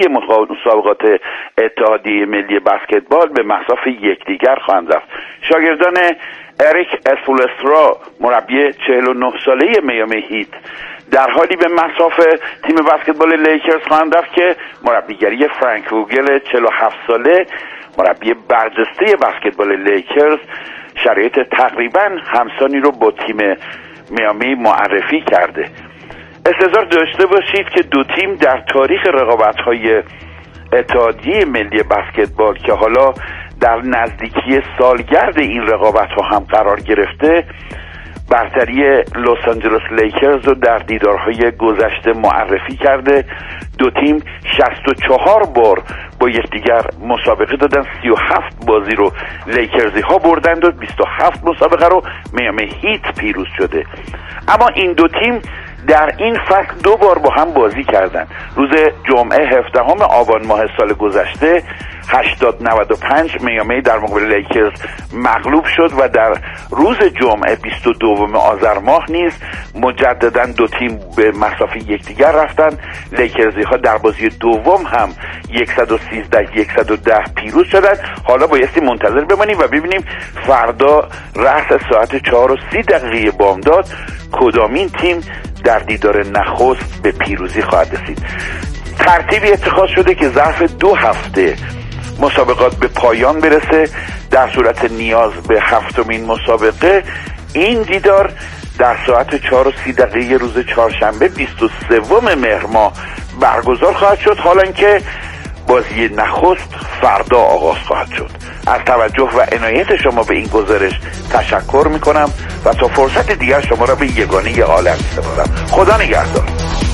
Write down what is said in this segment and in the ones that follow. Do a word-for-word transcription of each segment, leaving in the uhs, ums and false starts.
مسابقات اتحادیه ملی بسکتبال به مصاف یکدیگر خواهند رفت. شاگردان اریک اسپولسترا مربی چهل و نه ساله میامی هیت در حالی به مصاف تیم بسکتبال لیکرز خواهند رفت که مربیگری فرانک ووگل چهل و هفت ساله مربی برجسته بسکتبال لیکرز شرایط تقریبا همسانی رو با تیم میامی معرفی کرده. استظهار داشته باشید که دو تیم در تاریخ رقابت‌های اتحادیه ملی بسکتبال که حالا در نزدیکی سالگرد این رقابت‌ها هم قرار گرفته برتری لس آنجلس لیکرز رو در دیدارهای گذشته معرفی کرده. دو تیم شصت و چهار بار با یکدیگر مسابقه دادن، سی و هفت بازی رو لیکرزی ها بردند و بیست و هفت مسابقه رو میامی هیت پیروز شده. اما این دو تیم در این فصل دو بار با هم بازی کردند. روز جمعه هفدهم آبان ماه سال گذشته هشتاد نود و پنج میامی در مقابل لیکرز مغلوب شد و در روز جمعه بیست و دوم آذر ماه نیز مجددا دو تیم به مسافه یکدیگر رفتند. لیکرزی ها در بازی دوم هم صد و سیزده صد و ده پیروز شدند. حالا بایستی منتظر بمانیم و ببینیم فردا رأس ساعت چهار و سی دقیقه بامداد کدامین تیم در دیدار نخست به پیروزی خواهد رسید. ترتیبی اتخاذ شده که ظرف دو هفته مسابقات به پایان برسه. در صورت نیاز به هفتمین مسابقه این دیدار در ساعت چهار و سی دقیقه روز چهارشنبه بیست و سوم مهر ماه برگزار خواهد شد، حالا اینکه بازی نخست فردا آغاز خواهد شد. از توجه و عنایت شما به این گزارش تشکر میکنم و تا فرصت دیگر شما را به یگانه عالم میسپارم. خدا نگهدار.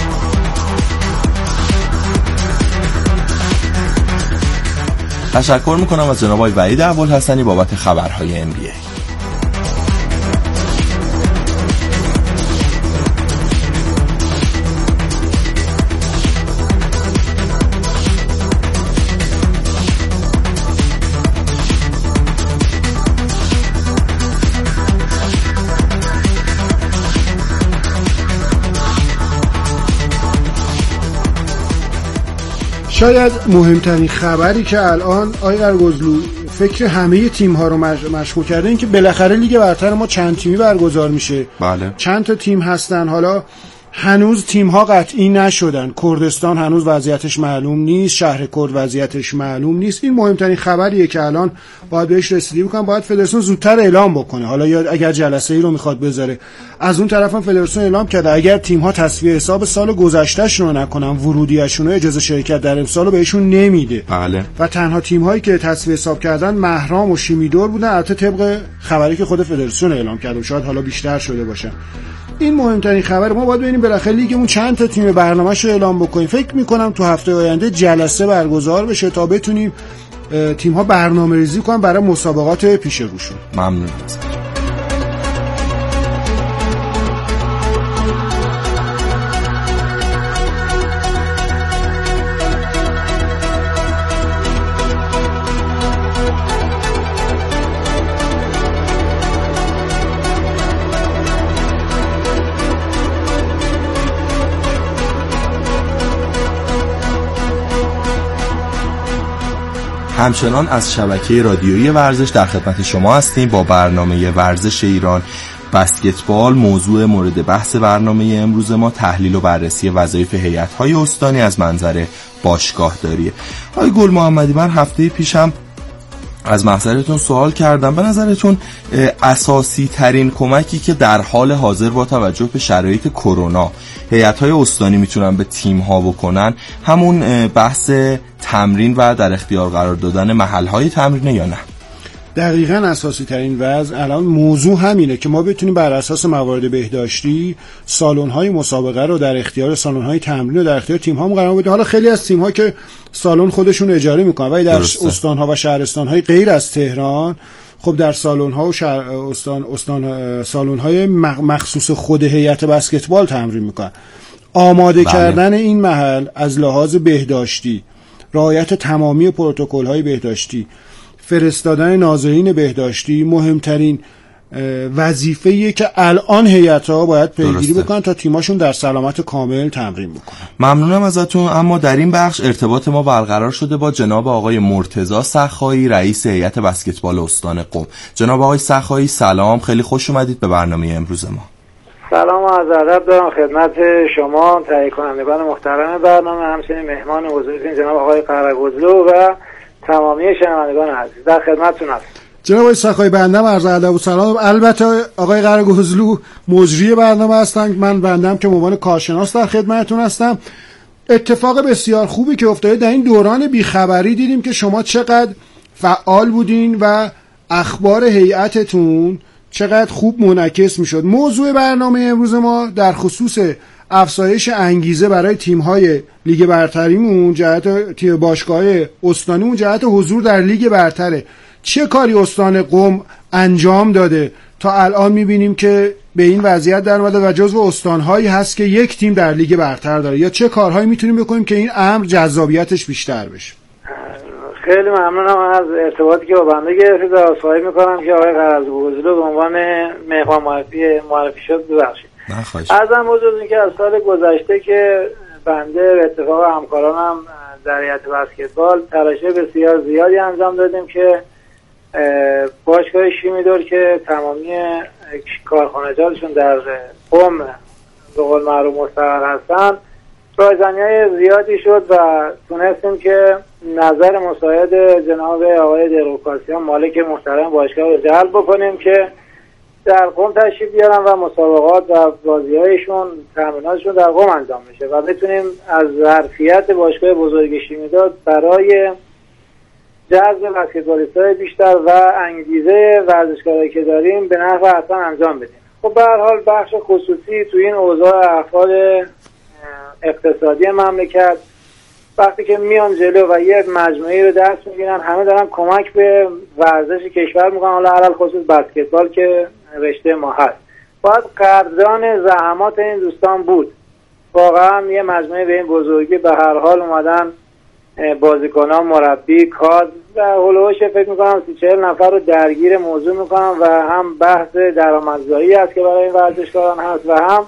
تشکر میکنم از جناب آقای وحید ابوالحسنی بابت خبرهای ام بی ای. شاید مهمترین خبری که الان آقای قرگزلو فکر همه تیم ها رو مشغول کرده این که بالاخره لیگ برتر ما چند تیمی برگزار میشه. بله. چند تا تیم هستن. حالا هنوز تیم ها قطعی نشدن. کردستان هنوز وضعیتش معلوم نیست، شهر کرد وضعیتش معلوم نیست. این مهمترین خبریه که الان باید بهش رسیدگی بکنم. باید فدراسیون زودتر اعلام بکنه. حالا یا اگر جلسه ای رو میخواد بذاره، از اون طرف هم فدراسیون اعلام کرده اگر تیم ها تصفیه حساب سال گذشتهشون رو نکنن، ورودیشون رو اجازه شرکت در امسال رو بهشون نمیده. بله. و تنها تیم هایی که تصفیه حساب کردن مهرام و شیمیدور بودن، البته طبق خبری که خود فدراسیون اعلام کرده، شاید حالا بیشتر شده باشه. این مهمترین خبر. ما باید ببینیم بالاخره لیگمون چند تا تیم برنامه‌اش رو اعلام بکنیم. فکر می‌کنم تو هفته آینده جلسه برگزار بشه تا بتونیم تیم‌ها برنامه‌ریزی کنن برای مسابقات پیش روشون. ممنون. همچنان از شبکه رادیویی ورزش در خدمت شما هستیم با برنامه ورزش ایران بسکتبال. موضوع مورد بحث برنامه امروز ما تحلیل و بررسی وظایف هیئت‌های استانی از منظر باشگاهداریه. آقای گل محمدی، من هفته پیشم از محضرتون سوال کردم، به نظرتون اساسی ترین کمکی که در حال حاضر با توجه به شرایط کرونا هیئت‌های استانی میتونن به تیم‌ها بکنن همون بحث تمرین و در اختیار قرار دادن محل‌های تمرینه یا نه؟ دقیقاً اساسی ترین وضع الان موضوع همینه که ما بتونیم بر اساس موارد بهداشتی سالن‌های مسابقه رو در اختیار سالن‌های تمرین رو در اختیار تیم‌ها قرار بدیم. حالا خیلی از تیم‌ها که سالن خودشون اجاره می‌کنن ولی در استان‌ها و شهرستان‌های غیر از تهران خب در سالن‌ها و شهر استان استان سالن‌های مخصوص خود هیئت بسکتبال تمرین می‌کنن. آماده بله. کردن این محل از لحاظ بهداشتی، رعایت تمامی پروتکل‌های بهداشتی، فرستادن ناظرین بهداشتی، مهمترین وظیفه‌ایه که الان هیئت‌ها باید پیگیری بکنن تا تیماشون در سلامت کامل تمرین بکنن. ممنونم ازتون. اما در این بخش ارتباط ما برقرار شده با جناب آقای مرتضی سخایی، رئیس هیئت بسکتبال استان قم. جناب آقای سخایی سلام، خیلی خوش اومدید به برنامه امروز ما. سلام و عرض ادب دارم خدمت شما تهیه کنندگان محترم برنامه، همچنین مهمان بزرگتون جناب آقای قره‌گزلو و تمامی شنوندگان عزیز. در خدمتتون هستم. جناب آقای سخایی بنده عرض ادب و سلام. البته آقای قره‌گزلو مجری برنامه هستن، من بندم که به عنوان کارشناس در خدمتتون هستم. اتفاق بسیار خوبی که افتاده در این دوران بیخبری دیدیم که شما چقدر فعال بودین و اخبار هیئتتون چقدر خوب منعکس میشد. موضوع برنامه امروز ما در خصوص افزایش انگیزه برای تیم‌های لیگ برتریمون، جهت تیم باشگاه استانیمون جهت حضور در لیگ برتره. چه کاری استان قم انجام داده تا الان میبینیم که به این وضعیت در اومده و جزو استانهایی هست که یک تیم در لیگ برتر داره، یا چه کارهایی میتونیم بکنیم که این امر جذابیتش بیشتر بشه؟ خیلی ممنونم از ارتباطی که با بنده گرفتید و عذرخواهی میکنم که آقای قره‌گزلو به عنوان مهمان معرفی معرفی شد. ببخشید. ازم بزرگی که از سال گذشته که بنده به اتفاق همکارانم در هیئت بسکتبال تلاش بسیار زیادی انجام دادیم که باشگاه شیمیدور که تمامی کارخانجاتشون در قم به قول معروف مستقر هستن، رایزنی‌های زیادی شد و تونستیم که نظر مساعد جناب آقای دروکاسیان مالک محترم باشگاه رو جلب بکنیم که در قم تشریف بیارن و مسابقات و بازی‌هایشون تمریناتشون در قم انجام میشه و بتونیم از ظرفیت باشگاه بزرگ شیمیدور برای جذب بسکتبالیست‌های بیشتر و انگیزه ورزشکارایی که داریم به نحو احسن انجام بدیم. خب به هر حال بخش خصوصی تو این اوضاع احوال اقتصادی مملکت وقتی که میان جلو و یک مجموعی رو دست میگیرن، همه دارن کمک به ورزش کشور میکنن، حالا علل خصوص بسکتبال که رشته ما هست. باید قدردان زحمات این دوستان بود. واقعا یه مجموعه به این بزرگی به هر حال اومدن بازیکنان، مربی، کادر و هولوش فکر میکنم سی چهل نفر رو درگیر موضوع میکنن و هم بحث درآمدزایی است که برای این ورزشکاران هست و هم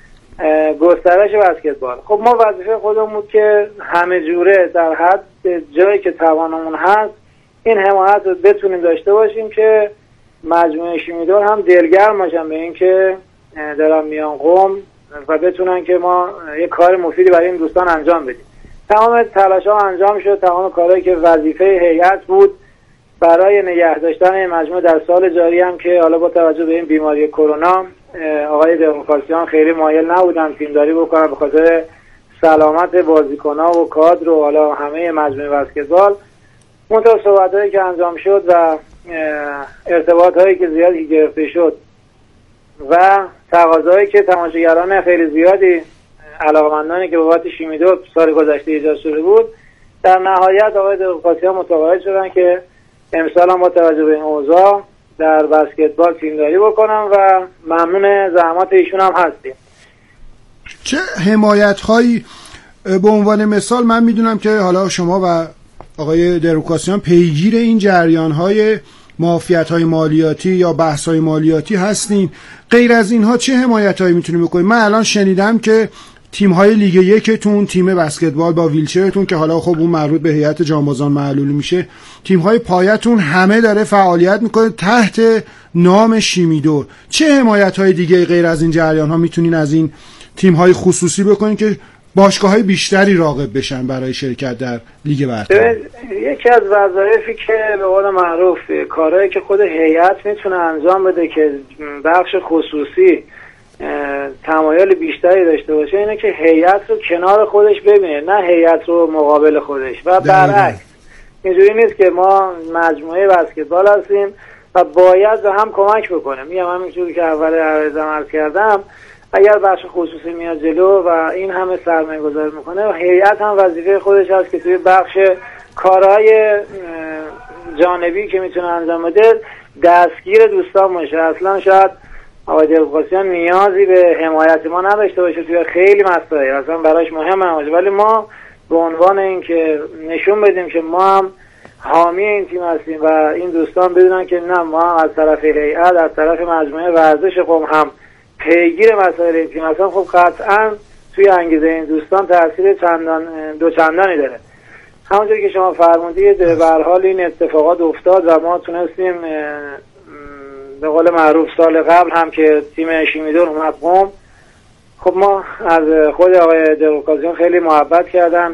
گسترش بسکتبال. خب ما وظیفه خودمون بود که همه جوره در حد جایی که توانمون هست این حمایت رو بتونیم داشته باشیم که مجموعه شیمیدور هم دلگرم باشن به این که دارن میان قم و بتونن که ما یک کار مفیدی برای این دوستان انجام بدیم. تمام تلاش ها انجام شد، تمام کارهایی که وظیفه هیئت بود برای نگه داشتن این مجموعه در سال جاری هم که حالا با توجه به این بیماری کرونا آقای دموکراسیان خیلی مایل نبودن تیمداری بکنن به خاطر سلامت بازیکن‌ها و کادر و حالا همه مجموعه بسکتبال. منتها صحبت‌هایی که انجام شد و ارتباط‌هایی که زیادی گرفته شد و تقاضایی که تماشاگران خیلی زیادی علاقمندانی که بابت شیمیدور سال گذشته ایجاد شده بود، در نهایت آقای دموکراسیان متقاعد شدن که امسال هم با توجه به این اوضاع در بسکتبال تیمداری بکنم و ممنون زحمات ایشون هم هستیم. چه حمایت هایی به عنوان مثال، من میدونم که حالا شما و آقای دروکاسیان پیگیر این جریان های معافیت های مالیاتی یا بحث های مالیاتی هستین، غیر از اینها چه حمایت هایی میتونیم بکنیم؟ من الان شنیدم که تیم های لیگ یکتون، تیم بسکتبال با ویلچرتون که حالا خب اون مربوط به هیئت جانبازان معلول میشه، تیم های پایتون همه داره فعالیت میکنه تحت نام شیمیدور. چه حمایت های دیگه غیر از این جریان ها میتونین از این تیم های خصوصی بکنین که باشگاه های بیشتری راغب بشن برای شرکت در لیگ برتر؟ یکی از وظایفی که به قول معروف کارهایی که خود هیئت میتونه انجام بده که بخش خصوصی تمایل بیشتری داشته باشه اینه که هیئت رو کنار خودش ببینه، نه هیئت رو مقابل خودش و برعکس. اینجوری نیست که ما مجموعه بسکتبال هستیم و باید به هم کمک بکنیم. میگم همینجوری که اول عرضم عرض کردم، اگر بخش خصوصی میاد جلو و این همه سرمایه گذاری میکنه، هیئت هم وظیفه خودش هست که توی بخش کارهای جانبی که میتونه انجام بده دستگیر دوستان باشه. اصلا شاید آقای دلقاسیان نیازی به حمایت ما نداشته باشه توی خیلی مسائل، اصلا براش مهم نباشه، ولی ما به عنوان این که نشون بدیم که ما هم حامی این تیم هستیم و این دوستان بدونن که نه، ما هم از طرف هیئت، از طرف مجموعه ورزش قم هم پیگیر مسائل این تیم هستن. خب قطعا توی انگیزه این دوستان تاثیر چندان دو چندانی داره. همونجوری که شما فرمودید به هر حال این اتفاقات افتاد و ما تونستیم به قول معروف سال قبل هم که تیم شیمیدون اومد قم، خب ما از خود آقای دروکازیون خیلی محبت کردن،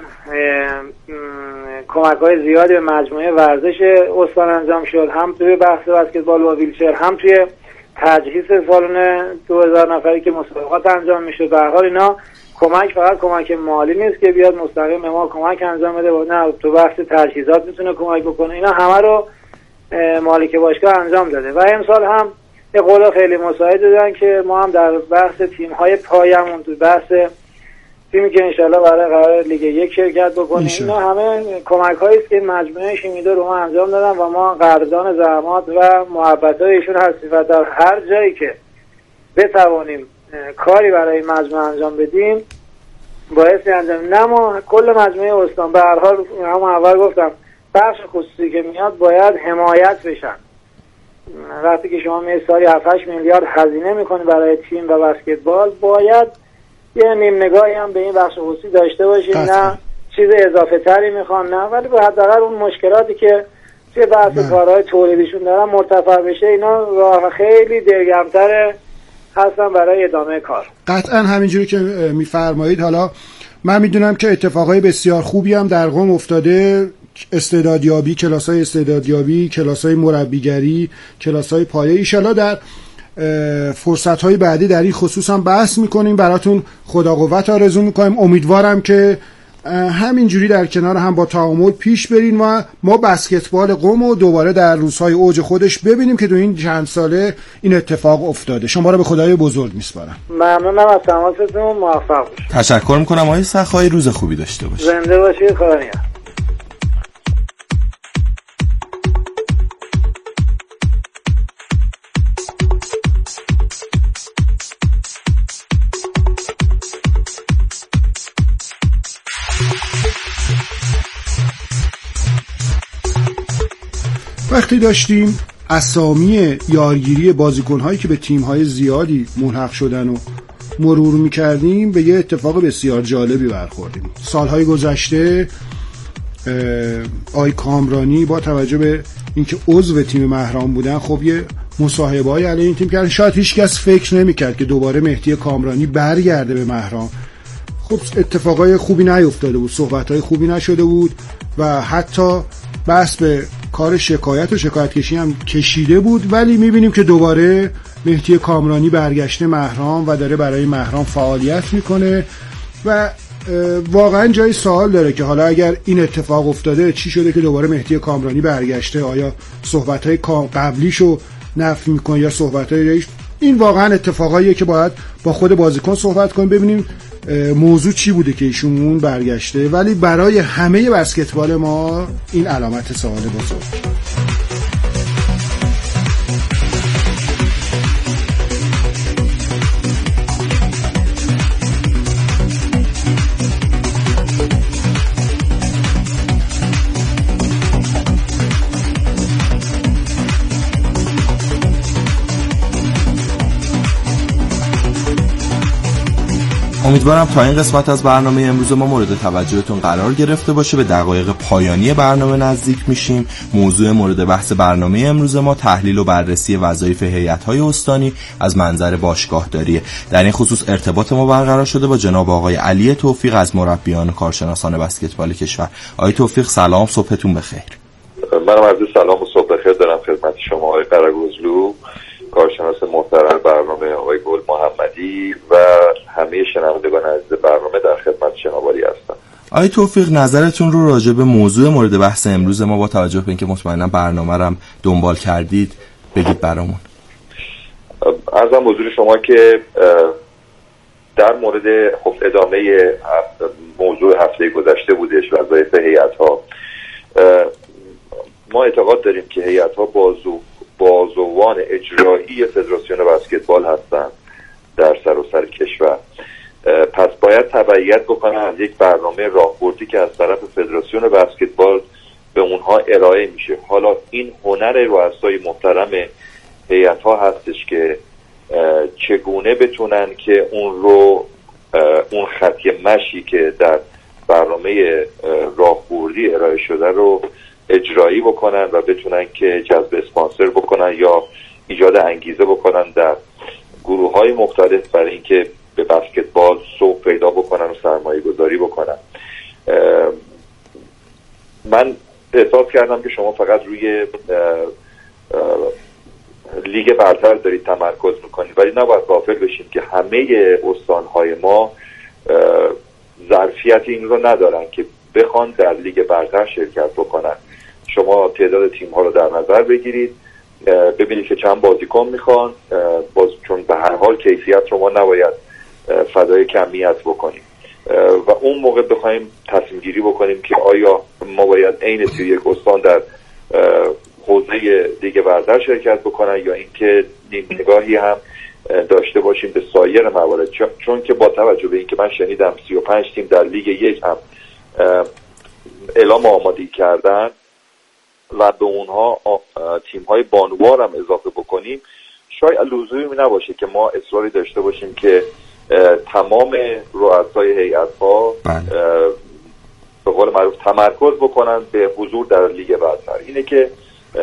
کمک های زیادی به مجموعه ورزش استان انجام شد، هم توی بحث بسکتبال و ویلچر، هم توی تجهیز سالن دو هزار نفری که مسابقات انجام میشد. به هر حال اینا کمک فقط کمک مالی نیست که بیاد مستقیم ما کمک انجام بده، و نه تو بحث تجهیزات میتونه کمک بکنه. اینا همه رو مالک باشگاه انجام داده و امسال هم یه قول خیلی مساعد دادن که ما هم در بحث تیم های پایمون، تو بحث تیمی که انشالله برای قرار لیگ یک شرکت بکنیم، اینا همه کمک هایی است که مجموعه شیمیدو رو ما انجام دادن و ما قدردان زحمات و محبت های ایشون هستیم و در هر جایی که بتوانیم کاری برای مجموعه انجام بدیم باعثی انجام. نه ما کل مجموعه استان، به هر حال هم اول گفتم بخش خصوصی که میاد باید حمایت بشن. وقتی که شما می سالی هفت هشت میلیارد هزینه میکنی برای تیم و بسکتبال، باید یه نیم نگاهی هم به این بخش خصوصی داشته باشید. نه چیز اضافه تری میخوان، نه، ولی به حداقل اون مشکلاتی که توی بحث کارهای تولیدیشون دارن مرتفع بشه. اینا راه خیلی دلگرم‌تر هستن برای ادامه کار. قطعا همینجوری که میفرمایید. حالا من میدونم که اتفاقای بسیار خوبی هم در قم افتاده، استعدادیابی، کلاس‌های استعدادیابی، کلاس‌های مربیگری، کلاس‌های پایه. ان شاءالله در فرصت‌های بعدی در این خصوص هم بحث می‌کنیم. براتون خدا قوت آرزو می‌کنیم. امیدوارم که همینجوری در کنار هم با تعامل پیش برین و ما بسکتبال قم رو دوباره در روزهای اوج خودش ببینیم که تو این چند ساله این اتفاق افتاده. شما رو به خدای بزرگ میسپارم. ممنونم از تماستون. موفق باشید. تشکر می‌کنم آقای سخایی. روز خوبی داشته باشید. زنده باشید. خدا نگهدار. وقتی داشتیم اسامی یارگیری بازیکن‌هایی که به تیم‌های زیادی ملحق شدن و مرور می‌کردیم، به یه اتفاق بسیار جالبی برخوردیم. سال‌های گذشته آی کامرانی با توجه به اینکه عضو تیم مهران بودن، خب یه مصاحبه‌ای علیه این تیم کردن. شاید هیچ کس فکر نمی‌کرد که دوباره مهدی کامرانی برگرده به مهران. خب اتفاقای خوبی نیفتاده بود، صحبت‌های خوبی نشده بود و حتی بحث به کار شکایت و شکایت کشی هم کشیده بود. ولی میبینیم که دوباره مهدی کامرانی برگشته مهران و داره برای مهران فعالیت میکنه و واقعا جای سوال داره که حالا اگر این اتفاق افتاده چی شده که دوباره مهدی کامرانی برگشته؟ آیا صحبت‌های قبلیشو نفی میکنه یا صحبت‌های ریش؟ این واقعا اتفاقاییه که باید با خود بازیکن صحبت کنیم، ببینیم موضوع چی بوده که ایشون برگشته. ولی برای همه بسکتبال ما این علامت سوال بزرگ. امیدوارم تا این قسمت از برنامه امروز ما مورد توجهتون قرار گرفته باشه. به دقایق پایانی برنامه نزدیک میشیم. موضوع مورد بحث برنامه امروز ما تحلیل و بررسی وظایف هیئت‌های استانی از منظر باشگاهداریه. در این خصوص ارتباط ما برقرار شده با جناب آقای علی توفیق از مربیان و کارشناسان بسکتبال کشور. آقای توفیق سلام، صبحتون بخیر. منم عرض سلام و صبح بخیر دارم خدمت شما آقای قره‌گزلو، کارشناس محترم برنامه آقای گل محمدی و همه شنوندگان عزیز برنامه در خدمت شما عالی هستم. آقای توفیق نظرتون رو راجع به موضوع مورد بحث امروز ما با توجه به اینکه مطمئنا برنامه رو هم دنبال کردید بگید برامون. عرضم حضور شما که در مورد خب ادامه موضوع هفته گذشته بودش وظایف هیئت‌ها، ما اعتقاد داریم که هیئت‌ها بازو بازوان اجرایی فدراسیون بسکتبال هستند در سراسر کشور. پس باید تبعیت بکنن از یک برنامه راهبردی که از طرف فدراسیون بسکتبال به اونها ارائه میشه. حالا این هنر رؤسای محترم هیئت‌ها هستش که چگونه بتونن که اون رو اون خطی مشی که در برنامه راهبردی ارائه شده رو اجرایی بکنن و بتونن که جذب اسپانسر بکنن یا ایجاد انگیزه بکنن در گروه‌های مختلف برای اینکه به بسکتبال سوق پیدا بکنن و سرمایه گذاری بکنن. من احساس کردم که شما فقط روی لیگ برتر دارید تمرکز میکنید، ولی نباید غافل بشیم که همه استانهای ما ظرفیت این رو ندارن که بخوان در لیگ برتر شرکت بکنن. شما تعداد تیم ها رو در نظر بگیرید، ببینید که چند بازیکن میخوان، باز چون به هر حال کیفیت رو ما نباید فدای کمیت بکنیم و اون موقع بخوایم تصمیم گیری بکنیم که آیا ما باید عین توی یک استان در حوزه لیگ برتر شرکت بکنن یا اینکه نیم نگاهی هم داشته باشیم به سایر موارد، چون که با توجه به اینکه من شنیدم سی و پنج تیم در لیگ یک هم اعلام آمادگی کردن و به اونها تیم های بانوار هم اضافه بکنیم، شاید لزومی نباشه که ما اصراری داشته باشیم که تمام رؤسای هیئت‌ها به قول معروف تمرکز بکنن به حضور در لیگ برتر. اینه که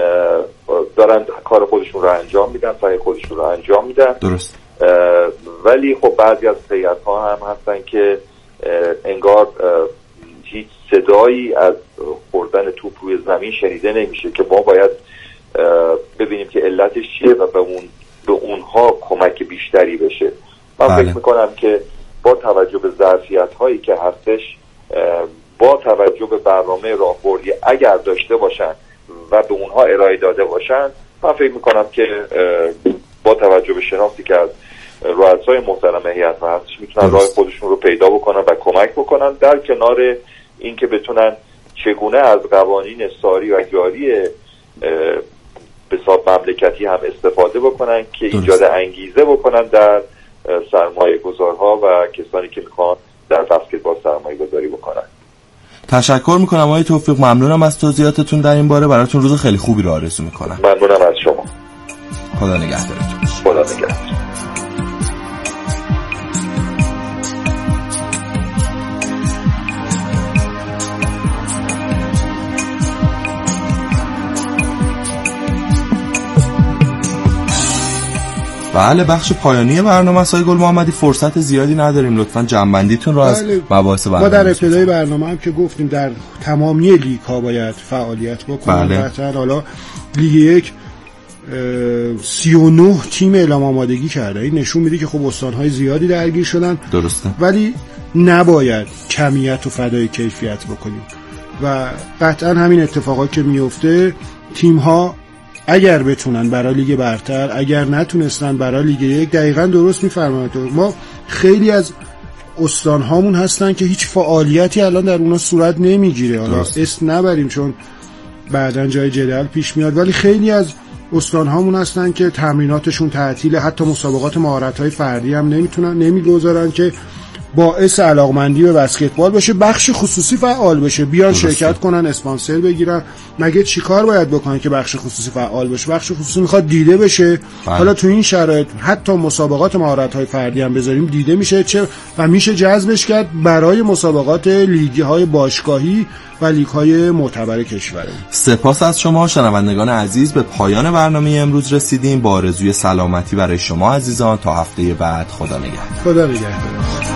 دارن کار خودشون رو انجام میدن، سعی خودشون رو انجام میدن. درست. ولی خب بعضی از هیئت‌ها هم هستن که انگار هیچ صدایی از خوردن توپ روی زمین شنیده نمیشه که ما باید ببینیم که علتش چیه و به اون به اونها کمک بیشتری بشه. من بله. فکر میکنم که با توجه به ظرفیت‌هایی که هستش، با توجه به برنامه راهبردی اگر داشته باشن و به اونها ارائه داده باشن، من فکر میکنم که با توجه به شناختی که از رؤسای محترم هیئت هستش میتونن راه خودشون رو پیدا بکنن و کمک بکنن، در کنار اینکه بتونن چگونه از قوانین ساری و جاری به حساب مملکتی هم استفاده بکنن که ایجاد انگیزه بکنن در سرمایه گذارها و کسانی که میخوان در بسکتبال سرمایه گذاری بکنن. تشکر میکنم آقای توفیق، ممنونم از توضیحاتتون در این باره، براتون روز خیلی خوبی رو آرزو میکنم. ممنونم از شما. خدا نگهدارتون. خدا نگهدار. بله، بخش پایانی برنامه سای گل محمدی، فرصت زیادی نداریم، لطفاً جنبندیتون رو از بله. مباحث برنامه. ما در ابتدای برنامه هم که گفتیم در تمامی لیگ ها باید فعالیت بکنن. بله. بهتر حالا لیگ یک سی و نه تیم اعلام آمادگی کرده، این نشون میده که خب استانهای زیادی درگیر شدن. درسته. ولی نباید کمیت و فدای کیفیت بکنیم و قطعا همین اتفاقات که میفته، تیم ها اگر بتونن برای لیگ برتر، اگر نتونستن برای لیگ یک، دقیقاً درست میفرمایید. ما خیلی از استان هامون هستن که هیچ فعالیتی الان در اونا صورت نمیگیره، حالا اسم نبریم چون بعداً جای جدل پیش میاد، ولی خیلی از استان هامون هستن که تمریناتشون تعطیله، حتی مسابقات مهارت های فردی هم نمیتونن نمیگذارن که باعث علاقمندی به بسکتبال بشه، بخش خصوصی فعال بشه، بیان درسته. شرکت کنن، اسپانسر بگیرن. مگه چیکار باید بکنن که بخش خصوصی فعال بشه؟ بخش خصوصی میخواد دیده بشه. بله. حالا تو این شرایط حتی مسابقات مهارت‌های فردی هم بذاریم دیده میشه چه و میشه جذبش کرد برای مسابقات لیگ‌های باشگاهی و لیگ‌های معتبر کشورمون. سپاس از شما شنوندگان عزیز. به پایان برنامه امروز رسیدیم. با آرزوی سلامتی برای شما عزیزان تا هفته بعد. خدا نگهدار. خدا نگهدار.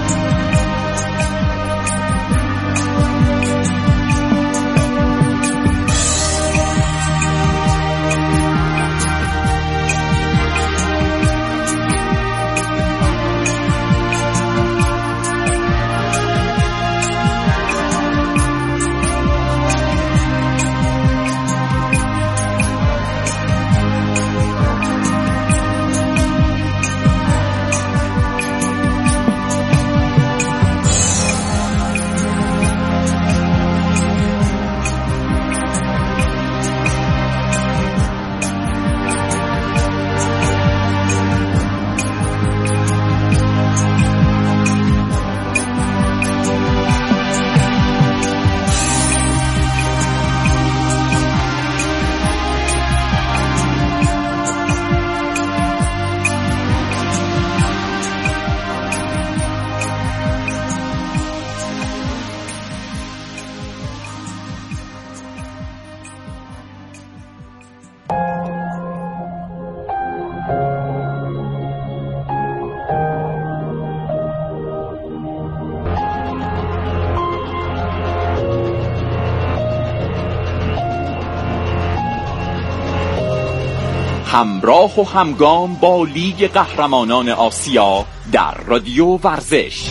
همراه و همگام با لیگ قهرمانان آسیا در رادیو ورزش.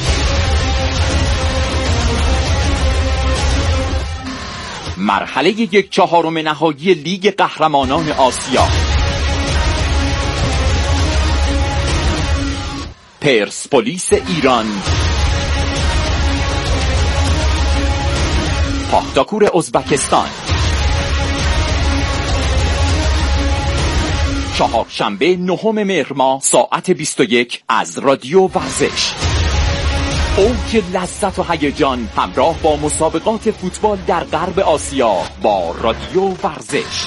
مرحله یک چهارم نهایی لیگ قهرمانان آسیا. پرسپولیس ایران پاختاکور ازبکستان. چهارشنبه نهم مهر ماه ساعت بیست و یک از رادیو ورزش. اوج لذت و هیجان همراه با مسابقات فوتبال در غرب آسیا با رادیو ورزش.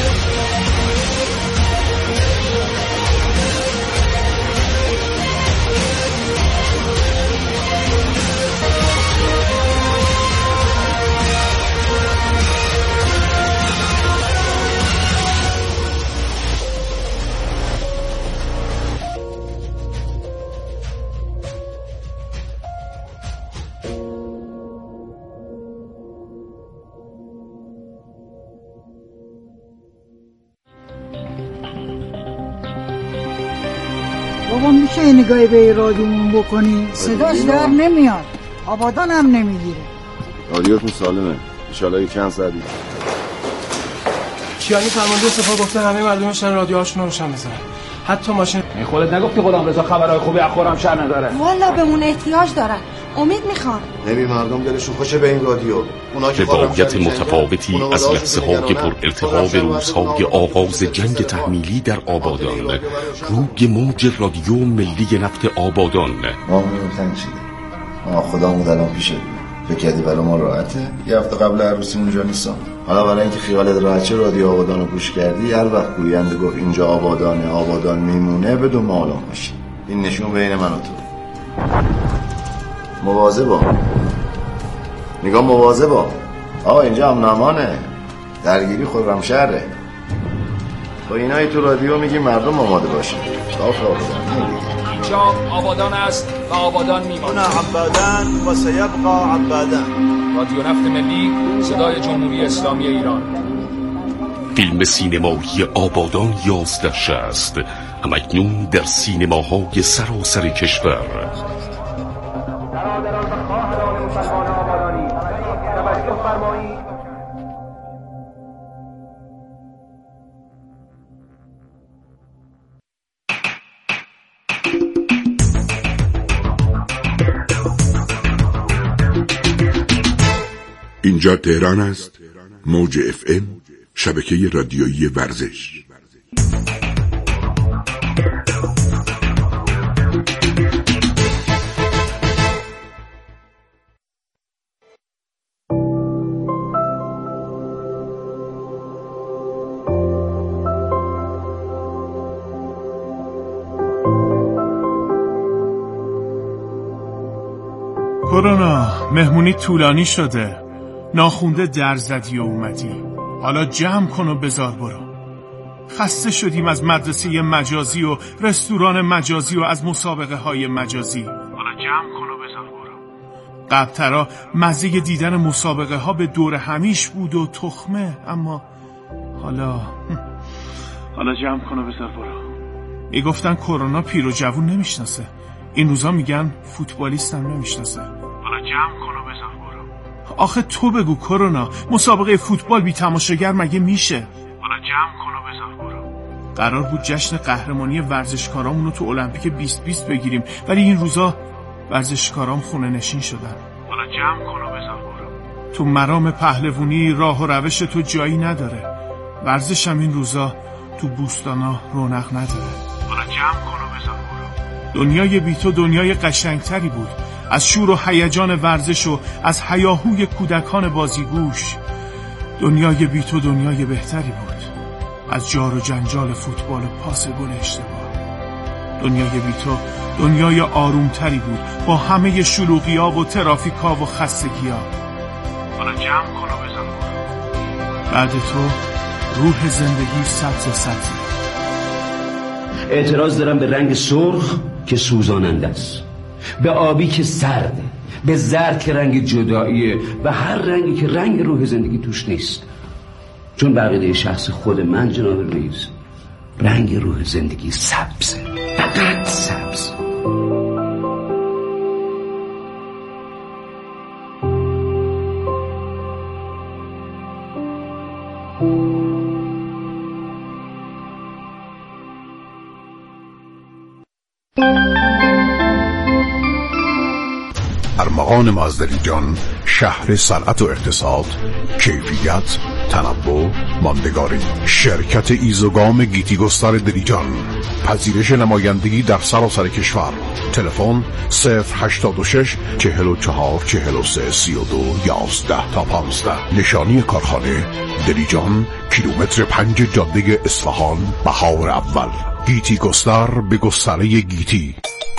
بابا میشه یه نگاهی به رادیومون بکنی؟ صداش در نمیاد، آبادان هم نمیگیره. رادیوتون سالمه، انشالله یک چند ساعتی. کیانی فرمانده سپاه گفته همه مردمشن رادیوهاشون رو روشن بذارن، حتی ماشین. این خودت نگفتی غلام رضا خبرهای خوبی از خرمشهر نداره؟ والا بهمون احتیاج دارن، امید میخوان. نمی مردم دلشون خوشه به این رادیو. روایت متفاوتی از لحظه های پر ارتقا به روزهای آغاز جنگ تحمیلی در آبادان روی موج رادیو ملی نفت آبادان. ما میرون تنگ شده، ما خدامون الان پیشه فکر کردی برای ما راحته؟ یه هفته قبل عروسی اونجا نیستم. حالا برای اینکه خیالت راحت چه رادیو آبادان رو گوش کردی، هر وقت گوینده گفت اینجا آبادانه، آبادان میمونه، بدون معلوم باشه. این نشون بین من و تو. مواظبا نگاه مواظبا. آقا اینجا امن امانه، درگیری خرمشهره. با اینایی تو رادیو میگی مردم آماده باشه. صاف آبادان اینجا آبادان است و آبادان میمونه. عبادان و سیبقى عبادان. رادیو نفت ملی، صدای جمهوری اسلامی ایران. فیلم سینمایی آبادان یازده شصت همکنون در سینماهای سراسر کشور. اینجا تهران است، موج اف ام، شبکه رادیویی ورزش. کرونا مهمونی طولانی شده، ناخونده در زدی و اومدی، حالا جمع کن و بذار برو. خسته شدیم از مدرسه مجازی و رستوران مجازی و از مسابقه های مجازی، حالا جمع کن و بذار برو. قبل‌ترا مزه دیدن مسابقه ها به دور همیش بود و تخمه، اما حالا حالا جمع کن و بذار برو. میگفتن کرونا پیر و جوون نمیشناسه، این روزا میگن فوتبالیست هم نمیشناسه. حالا جمع کن و بذار برو. آخه تو بگو کرونا، مسابقه فوتبال بی تماشاگر مگه میشه؟ حالا جمع کن و بذار برو. قرار بود جشن قهرمانی ورزشکارامون رو تو المپیک بیست بیست بگیریم، ولی این روزا ورزشکارام خونه نشین شدن. حالا جمع کن و بذار برو. تو مرام پهلوانی راه و روش تو جایی نداره، ورزش هم این روزا تو بوستانا رونق نداره. حالا جمع کن و بذار برو. دنیای بی تو دنیای قشنگتری بود، از شور و هیجان ورزش و از هیاهوی کودکان بازیگوش. دنیای بی تو دنیای بهتری بود، از جار و جنجال فوتبال و پاس گل اشتباه. دنیای بی تو دنیای آرومتری بود، با همه شلوغی‌ها و ترافیک‌ها و خستگی‌ها. حالا جمع کن و بذار برو. بعد تو روح زندگی سبز سبزی. اعتراض دارم به رنگ سرخ که سوزاننده است، به آبی که سرده، به زرد که رنگ جداییه و هر رنگی که رنگ روح زندگی توش نیست. چون بقیده شخص خود من جناب رئیس رنگ روح زندگی سبزه، فقط سبز. ارمغان مازدلیجان، شهر صنعت و اقتصاد، کیفیت، تنوع، ماندگاری. شرکت ایزوگام گیتی گستر دلیجان، پذیرش نمایندگی در سراسر کشور. تلفن صفر هشتاد و شش چهل و چهار چهل و سه سی و دو یازده تا پانزده. نشانی کارخانه دلیجان، کیلومتر پنج جاده اصفهان، بهار اول. گیتی گستر به گستره گیتی.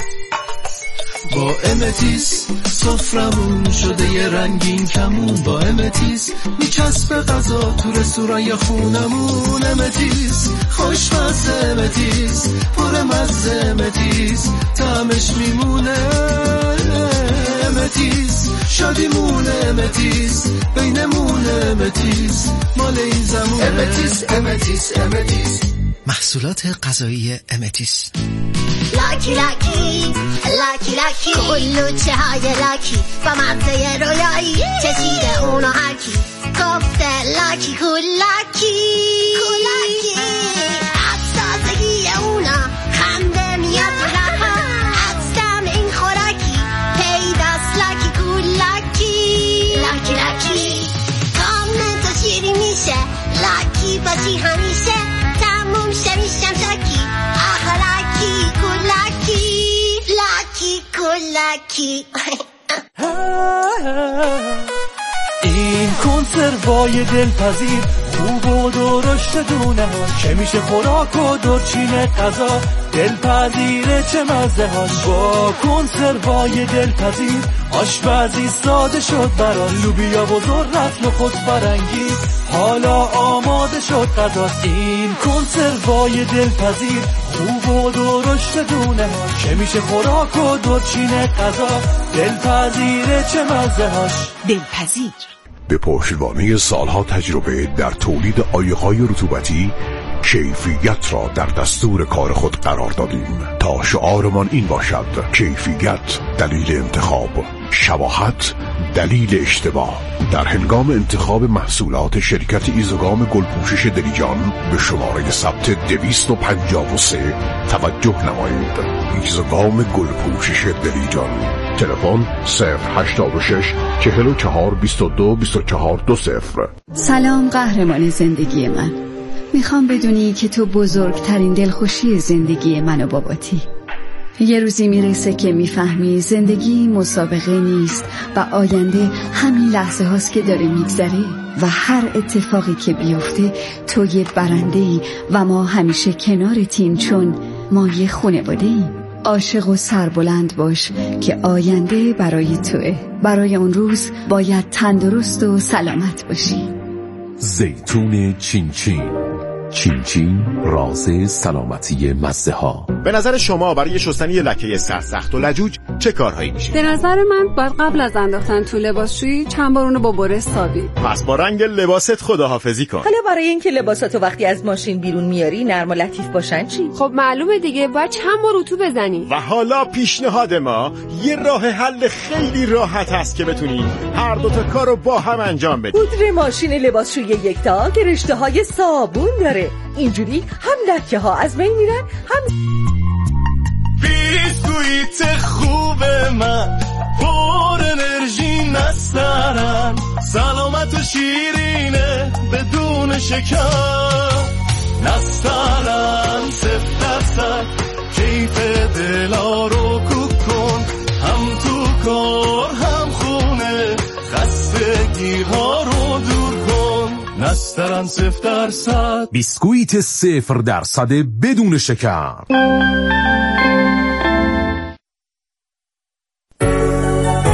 با امتیس سفرمون شده یه رنگین کمون، با امتیس میچسب غذا تو رستوران یا خونمون. امتیس خوشمزه، امتیس پر مزه، امتیس طعمش میمونه. امتیس شادیمونه، امتیس بینمونه، امتیس مال این زمونه. امتیس امتیس امتیس محصولات غذایی امتیس. لاکی لاکی لاکی لاکی کلوچه های لاکی و مزه رویایی چشیده اونو هرکی گفته لاکی کولاکی کولاکی. از تازگی اونا خنده میاد رها، از دم این خوراکی پیداست لاکی کولاکی. لاکی لاکی کامل تو شیری میشه، لاکی باشی همیشه تموم شمیشم شاکی. آخ لاکی کولاکی لاکی کولاکی. این کنسروای دلپذیر خوب و درشت دونه ها که میشه خوراک و دورچین غذا. دلپذیره چه مزه هاش با کنسروای دلپذیر. آشپزی ساده شد برای لوبیا و ذرت نخود فرنگی، حالا آماده شد غذا. این کنسروای دلپذیر خوب و درشت دونه ها که میشه خوراک و دورچین غذا. دلپذیره چه مزه هاش. دلپذیر به پشتوانه سالها تجربه در تولید آیق‌های رطوبتی، کیفیت را در دستور کار خود قرار دادیم تا شعارمان این باشد: کیفیت دلیل انتخاب، شباهت دلیل اشتباه. در هنگام انتخاب محصولات شرکت ایزوگام گلپوشش دلیجان به شماره ثبت دویست و پنجاه و سه توجه نمایید. ایزوگام گلپوشش دلیجان. تلفن صفر هشتاد و شش چهل و چهار بیست و دو بیست و چهار دو صفر. سلام قهرمان زندگی من، میخوام بدونی که تو بزرگترین دلخوشی زندگی من و باباتی. یه روزی میرسه که میفهمی زندگی مسابقه نیست و آینده همین لحظه هاست که داره میگذره و هر اتفاقی که بیفته تو یه برنده‌ای و ما همیشه کنارتیم چون ما یه خانواده ایم. عاشق و سربلند باش که آینده برای توئه. برای اون روز باید تندرست و سلامت باشی. زیتون چین چین، چین چین راز سلامتی مزه ها. به نظر شما برای شستن یه لکه سرسخت و لجوج چه کارهایی میشه؟ به نظر من باید قبل از انداختن تو لباسشویی چند بار اونو با بره سابی. پس با رنگ لباست خداحافظی کن. حالا برای اینکه لباساتو وقتی از ماشین بیرون میاری نرم و لطیف باشن چی؟ خب معلومه دیگه، باید چند بار اتو بزنی. و حالا پیشنهاد ما یه راه حل خیلی راحت هست که بتونی هر دو تا کارو با هم انجام بدی. پودر ماشین لباسشویی یکتا که رشته‌های صابون داره، اینجوری هم لکه ها از بین میرن هم. بیسکویت خوب من پر انرژی نسترن، سلامت و شیرینه بدون شکر. نسترن صفر درصد کیف دلا رو کوک کن، هم تو کار هم خونه خستگی ها رو دور کن. نسترن صفر درصد بیسکویت صفر درصد بدون شکر.